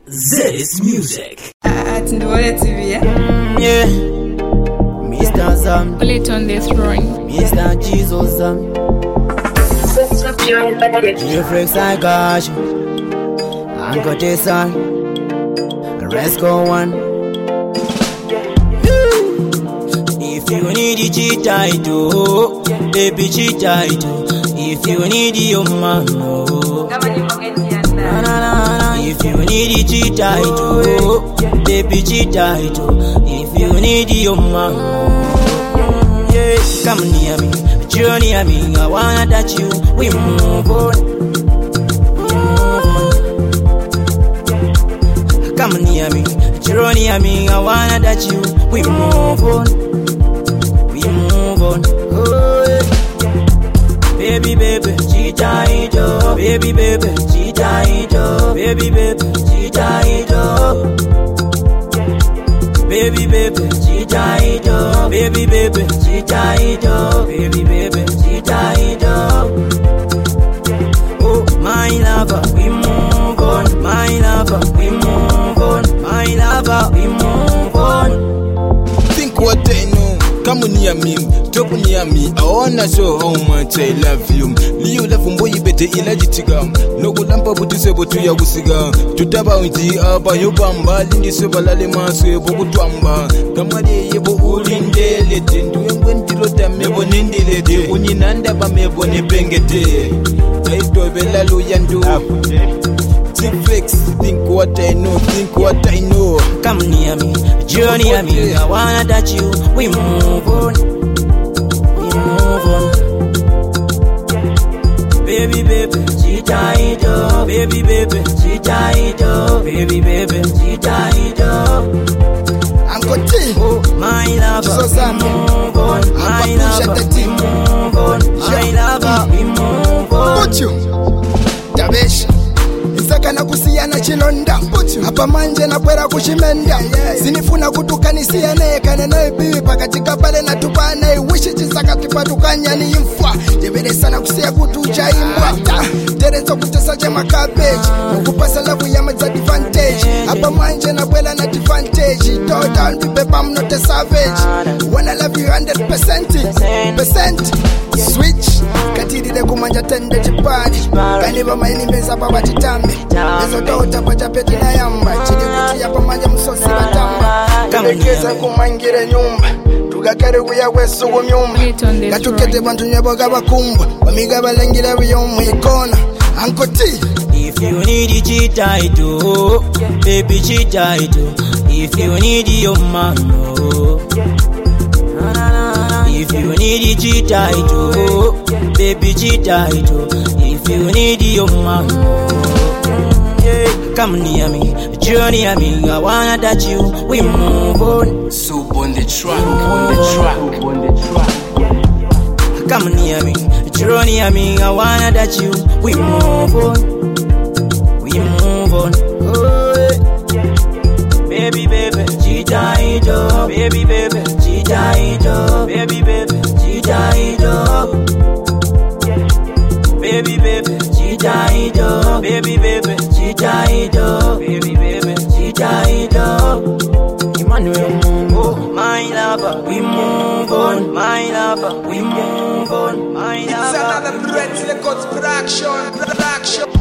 This music. Tindole TV, Yeah, Mr. Zam, Pull it on the throne. Mr. Jesus Zam. Reflex I got you. I got this on. Rest go on. If you need the cheat title, baby cheat title. If you need your man, if you need the cheat title, baby cheat title. If you need your man, yeah, come near me, draw near me. I wanna touch you. We move on, we move on. Come near me, draw near me. I wanna touch you. We move on, we move on. Oh, yeah. Baby, baby, cheat title. Baby, baby, cheat title. Baby, baby, cheat title. Baby, baby, cheat title. Baby, baby, cheat title. Baby, baby, cheat title. Oh, my lover, we move on. My lover, we move on. My lover, we move on. Think what I know. Come near me, talk near me. I wanna show how much I love you. Liyo love mboyi bete ilajitiga. No kulampa butise botu ya gusiga. Tutaba unji aba yobamba. Lindi seba lale maswe boku tuamba. Kamade yebo ulindele. Tendu yengwentilo tamebo nindilete. Uninanda ba mebo nepengete. Aito bela luyandu. Flex, think what I know, think what I know. Come near me, draw near me. I wanna touch you. We move on, we move on. Baby, baby, cheat title. Baby, baby, cheat title. Baby, baby, cheat title. Uncle T, Oh, my lover, we move on. My lover, we move on. My lover, we move on. Put you, Dabesh. Saka na kusiyana chilonda hapa manje na kwera kushimenda sinifuna kutukanisia naye kana naye bibi pakatika pale na tupana iwishi chisaka kipatukanya ni imfwa jebele sana kusia kutuja imbwa terezo kutesa jema cabbage ukupasa lavu ya advantage hapa manje na kwera na advantage total people I'm not a savage wanna love you 100% switch katidi de kumanja tende chipadi kaniba maini meza baba chitambe ezo tota pacha peti na yamba chidi kuti hapa manja msosi batamba kamekeza kumangire nyumba tugakare kuya wesu kumyumba katukete bantu nyaboga bakumbwa bamiga balengira biyomu ikona Uncle T. If you need the cheat title, baby cheat title. If you need your man, if you need the cheat title, baby cheat title. If you need your man, yeah, come near me, draw near me. I wanna touch you. We move on. soup on the track, on the track, on the track. Come near me, draw near me. I wanna touch you. We move on, we move on. Oh, yeah. Baby, baby, cheat title. Baby, baby, cheat title. Baby, baby, cheat title. Baby, baby, cheat title. Baby, baby, cheat title. Baby, baby, cheat title. Emmanuel Mungo, my lover, we move on. My lover, we move on. My lover. It's another Red Records production.